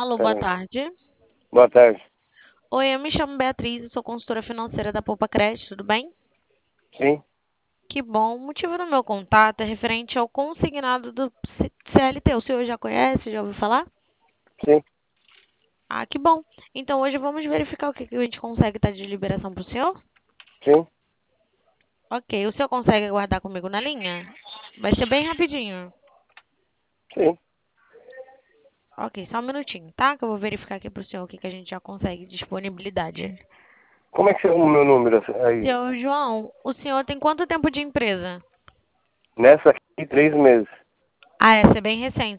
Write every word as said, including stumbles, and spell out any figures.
Alô, boa Peraí. tarde. Boa tarde. Oi, eu me chamo Beatriz e sou consultora financeira da Poupa Crédito, tudo bem? Sim, Que bom. O motivo do meu contato é referente ao consignado do C- CLT. O senhor já conhece, já ouviu falar? sim, Ah, que bom. Então hoje vamos verificar o que que a gente consegue estar de liberação para o senhor? sim, Ok, o senhor consegue aguardar comigo na linha? Vai ser bem rapidinho. sim. Ok, só um minutinho, tá? Que eu vou verificar aqui para o senhor o que que a gente já consegue de disponibilidade. Como é que você arruma o meu número aí? Senhor João, o senhor tem quanto tempo de empresa? Nessa aqui, três meses. Ah, essa é bem recente.